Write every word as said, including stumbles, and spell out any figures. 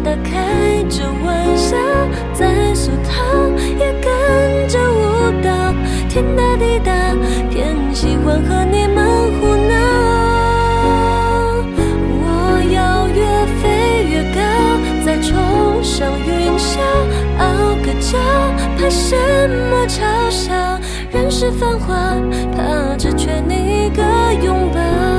打开着玩笑，在俗套也跟着舞蹈，天大地大，偏喜欢和你们胡闹。我要越飞越高，再冲上云霄，傲个骄，怕什么嘲笑？人世繁华，怕只缺你一个拥抱。